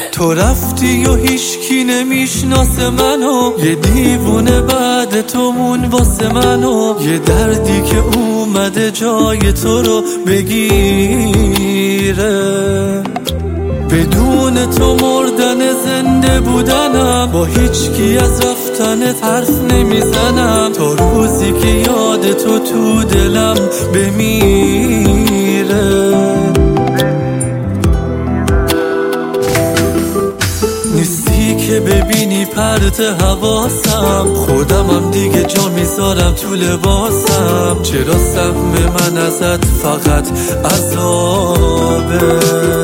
تو رفتی و هیچکی نمیشناسه منو، یه دیوونه بعد تو مون واسه منو، یه دردی که اومده جای تو رو بگیره. بدون تو مردن زنده بودنم، با هیچکی از رفتنت حرف نمیزنم، تا روزی که یاد تو دلم بمیره. نیستی که ببینی پرت حواسم، خودمم دیگه جا میذارم تو لباسم. چرا سهم من ازت فقط عذابه؟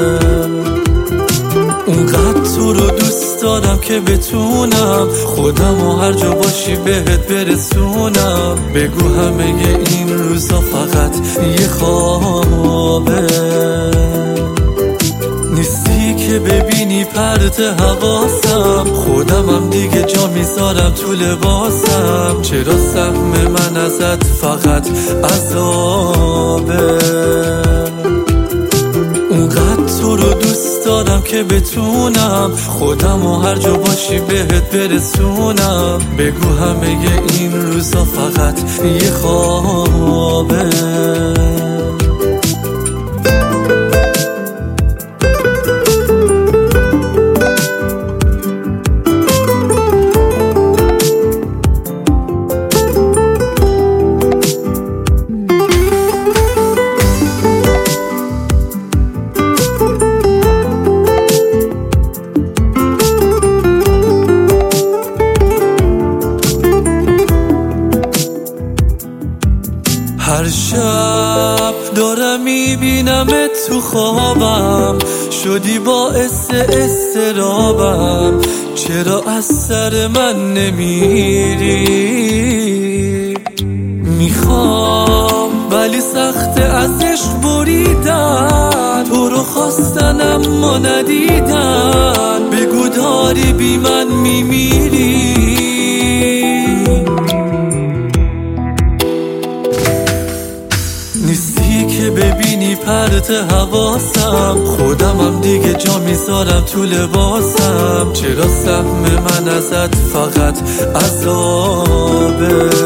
اونقدر تو رو دوست دارم که بتونم خودمو هر جا باشی بهت برسونم. بگو همه این روزا فقط یه خوابه. نیستی که ببینی پرت حواسم، خودمم دیگه جا میذارم تو لباسم. چرا سهم من ازت فقط عذابه؟ اونقدر تو رو دوست دارم که بتونم خودمو هر جا باشی بهت برسونم. بگو همه این روزا فقط یه خوابه. هر شب دارم میبینمت تو خوابم، شدی باعث استرابم. چرا از سر من نمیری؟ میخوام ولی سخت از عشق بریدن، تو رو خواستن اما ندیدن. بگو داری بی من میمیری؟ نیستی که ببینی پرت حواسم، خودمم دیگه جا میذارم تو لباسم. چرا سهم من ازت فقط عذابه؟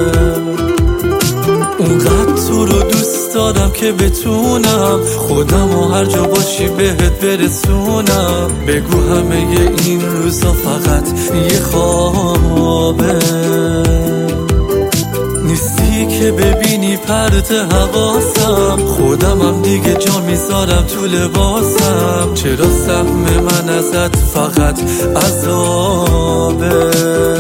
اونقدر تو رو دوست دارم که بتونم خودمو هر جا باشی بهت برسونم. بگو همه این روزا فقط یه خوابه. نیستی که ببینی پرت حواسم، خودمم دیگه جا میذارم تو لباسم. چرا سهم من ازت فقط عذابه؟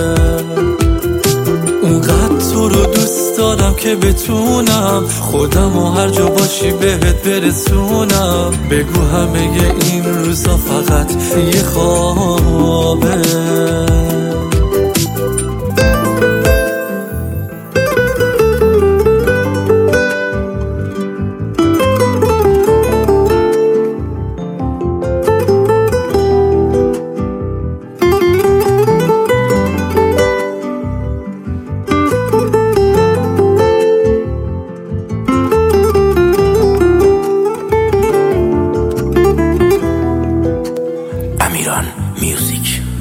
اونقدر تو رو دوست دارم که بتونم خودمو هر جا باشی بهت برسونم. بگو همه این روزا فقط یه خوابه. Amiran Music.